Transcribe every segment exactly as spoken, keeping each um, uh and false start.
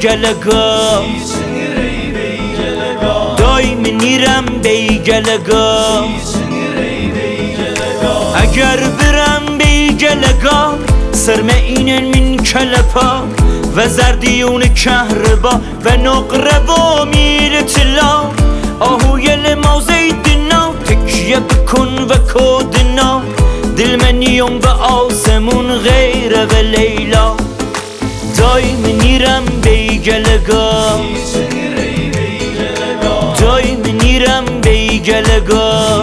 بیگلگا دای منیرم بیگلگا اگر برم بیگلگا سرم اینن من کلپا و زردیون کهربا و نقره و میل تلا آهوی لمازه دنا تکیه بکن و کودنا دل منیم و آسمون غیره و لیلا دای منیرم بیگلگا دای منیرم بیگلگا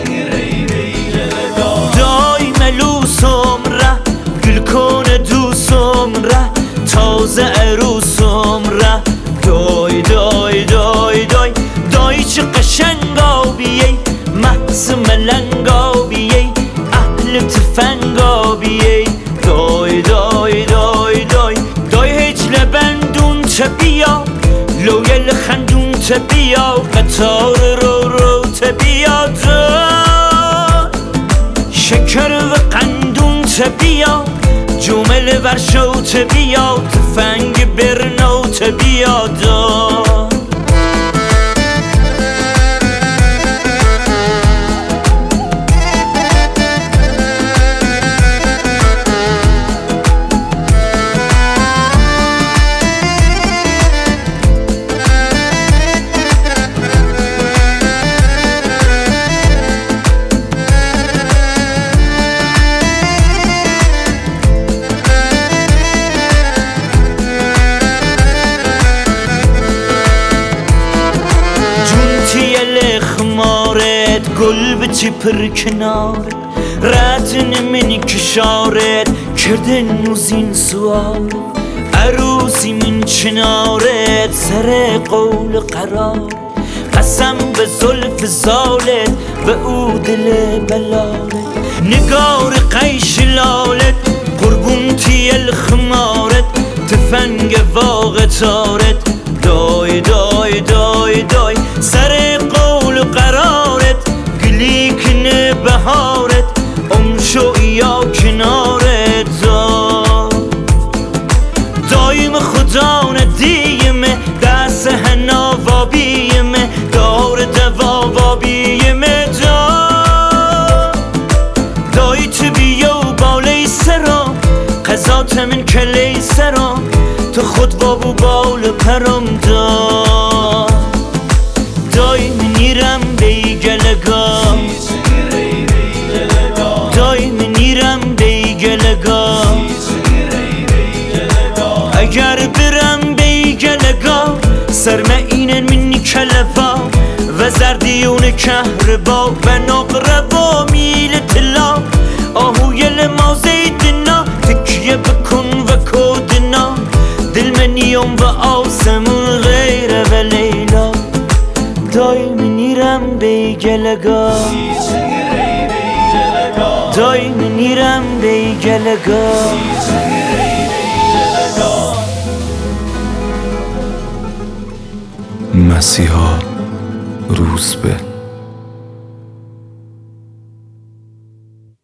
دای ملوسم ره گل کنه دوسم ره تازه عروسم ره دای دای دای دای دای چه قشنگ آبیه محض ملنگ آبیه اهل تفنگ آبیه دای دای دای دای دای هجل بندون تبیا لویل خندون تبیا قطار رو رو تبیا شکر و قندون تبیا جمل ورشو تبیا تفنگ برنو تبیا دا گل به چی پر کنارت رتن منی کشارت کردن نوزین سوارت عروسی من چنارت سر قول قرار قسم به زلف زالت و او دل بلالت نگار قیش لالت قربون تیل خمارت تفنگ واقتارت دای دای دای دای سر قول قرارت گلیکن بهارت امشو یا کنارت دایم خدا ندیمه دست هنا وابیمه دار دوا وابیمه دای تو بیا و بالی سرا قضات من کلی سرا تو خود وابو بال پرم دا دای منیرم بیگلگا دای منیرم بیگلگا اگر برم بیگلگا سرم اینن منی کلفا و زردیون کهربا و نقره و میل تلا آهوی لمازه دنا تکیه بکن و کودنا دل منیم و آسمون غیره و لیلا دای منیرم بیگلگا دای منیرم بیگلگا مسیحا روزبه